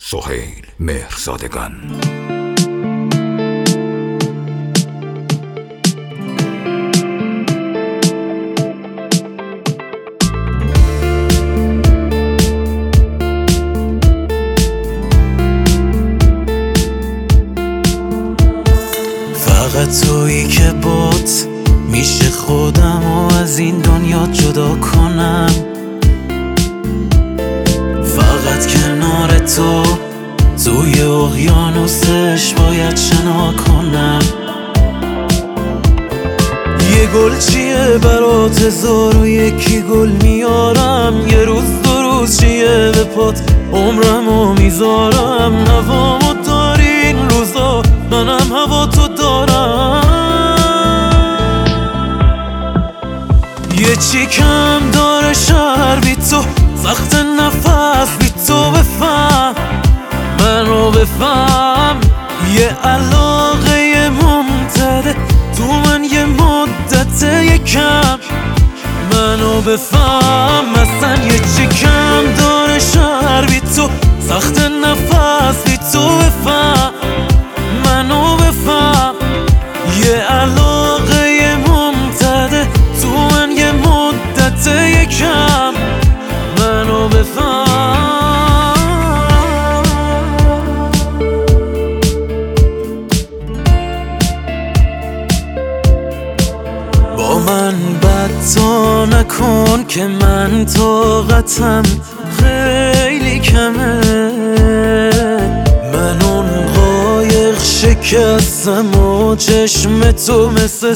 سهیل مهرزادگان. فقط تویی که بات میشه خودم و از این دنیا جدا کنم. فقط کنار تو توی اقیانوسش باید شنا کنم. یه گل چیه برات 1001 گل میارم. یه روز 2 روز چیه به پات عمرمو میذارم. هوامو داری این روزا، منم هوا تو دارم. یه چی کم داره شهر بی تو، سخت نفس بی تو. بفهم منو بفهم، یه علاقه ممتده تو من یه مدت یکم. منو بفهم مثلا یه چی کم داره شهر بی تو، سخت نفس بی تو. بفهم منو بفهم، یه علاقه ممتده تو من یه مدت یکم. منو بفهم. با من بد تا نکن که من طاقتم خیلی کمه. من اون قایق شکستم و چشم تو مثل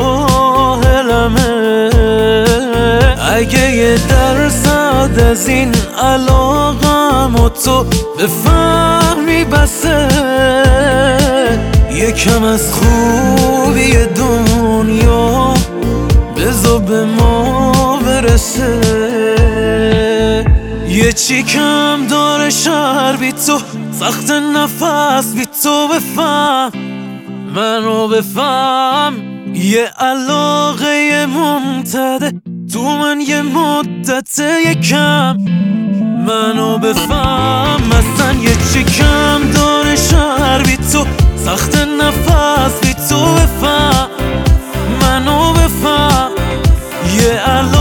ساحلمه. اگه یه درصد از این علاقم و تو بفهمی بسه، یکم از خوبی دنیا بذار به ما برسه. یه چی کم داره شهر بی تو، سخت نفس بی تو. بفهم منو بفهم، یه علاقه ممتده تو من یه مدت یکم. منو بفهم مثلا یه چی کم داره شهر بی تو، سخت نفس بی تو. بفهم منو بفهم، یه